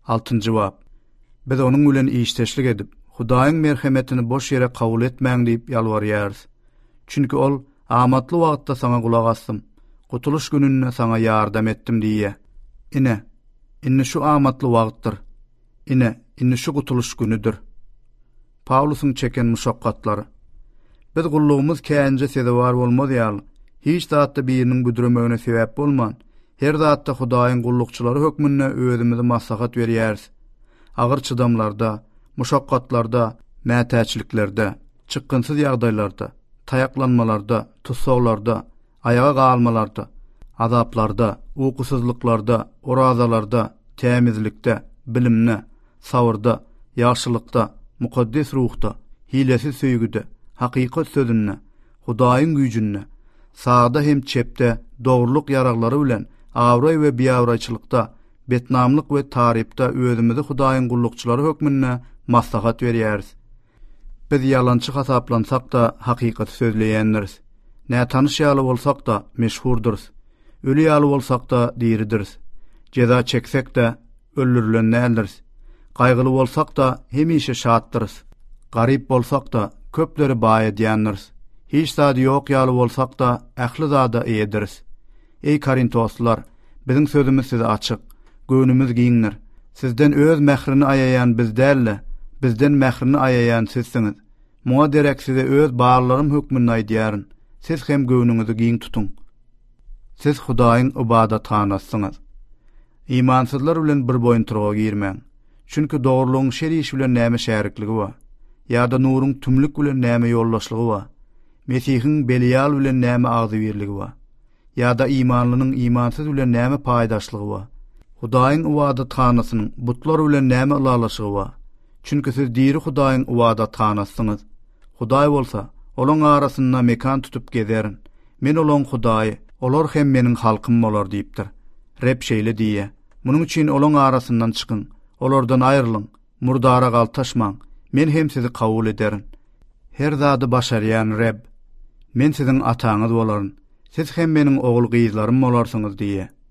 6-njy bab. Biz onuň bilen işteşlik edip, Hudaýyň merhemetini boş ýere kabul etmäň diýip ýalvarýarys. Çünki ol amatly wagtda saňa gulak assym, gutuluş gününe saňa ýardam etdim diýe. Ine şu amatly wagtdyr. Ine şu gutuluş günüdür. Paulusyň çeken muşakkatlary. Biz gullugymyz känje sede bar bolmaz ýaly. Hiç zatda biriniň büdüremegine sebäp bolman. Her zatda Hudaýyň gullukçylary hökmünde özümizi maslahat berýäris. Agyr çydamlarda, muşakkatlarda, mätäçiliklerde, çykgynsyz ýagdaýlarda, taýaklanmalarda, tutsaglarda, ayaga galmalarda, azaplarda, uykusuzluklarda, orazalarda, temizlikde, bilimne, savrda, ýaşylykda, mukaddes ruhda, hilesiz söýgüde, hakykat sözünne, Hudaýyň güýjünne, sağda hem çepde, dogruluk ýaraglary bilen, awray we biýawraçylykda, betnamlyk we taripda özümizi Hudaýyň gullukçylary hökmünde maslahat berýäris. Biz ýalançy hasaplansak da hakykaty sözleýänleriz. Nä tanyş ýaly bolsak da meşhurduruz. Ölü ýaly bolsak da diýridiriz. Ceza çeksek de öldürilenlerleriz. Gaýgyly bolsak da hemişe şatdyrız. Garip bolsak da köpleri baý edýänleriz. Hiç zady ýok ýaly bolsak da ähli zada eýediriz. Ey Korintoslar, biziň sözümüz size açyk. Göwnümiz giňler. Sizden öz mährini aýaýan biz dälle, bizden mährini aýaýan sizsiňiz. Muňa derek size öz baglarym hökmünde aýdýaryn. Siz hem göwnüňizi giň tutuň. Siz Hudaýyň ibadatxanasyňyz. İmansyzlar bilen bir boýun turga girmäň. Çünki dogrulygyň şerîş bilen näme şärikligi bar? Ýa-da nuruň tümlük bilen näme ýollaşlygy bar? Mesihiň Belial bilen näme agzybirligi bar? Ýa-da imanlynyň imansyz bilen näme paýdaşlygy bar? Hudaýyň ibadatxanasynyň butlar bilen näme ulalaşygy bar? Çünki siz diri Hudaýyň ibadatxanasyňyz. Hudaý bolsa, olaň arasynda mekan tutup gezerin. Men olaň Hudaý, olar hem meniň halkym bolar diýipdir. Reb şeýle diýe. Munuň üçin olaň arasyndan çykyn, olardan aýrylyň, murdara galtaşmaň. Men hem sizi kabul ederim. Her zady başarýan Reb, men siziň ataňyz bolaryn. Siz hem meniň ogul gyzlarym bolarsyňyz diýe.